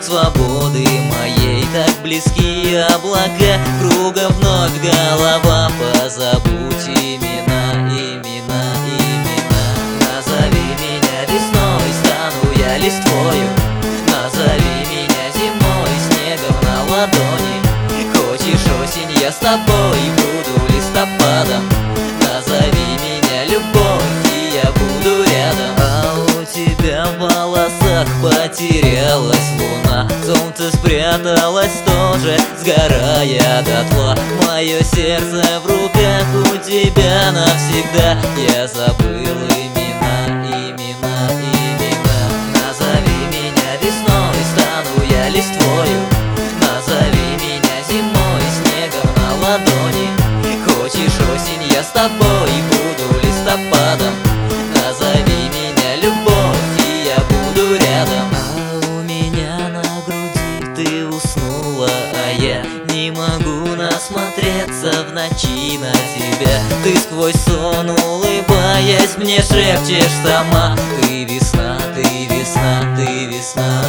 свободы моей так близки облака. Кругом вновь голова, позабудь имена, имена, имена. Назови меня весной, стану я листвою. Назови меня зимой, снегом на ладони. Хочешь осень, я с тобой буду листопадом. Назови меня любовь, и я буду рядом. А у тебя в волосах потерялась луна. Солнце спряталось тоже, сгорая дотла. Мое сердце в руках у тебя навсегда. Я забыл имена, имена, имена. Назови меня весной, стану я листвою. Назови меня зимой, снегом на ладони. Хочешь осень, я с тобой буду листопадом. Назови меня любовь, и я буду рядом. А у меня на груди ты уснула, а я не могу насмотреться в ночи на тебя. Ты сквозь сон, улыбаясь, мне шепчешь сама: ты весна, ты весна, ты весна.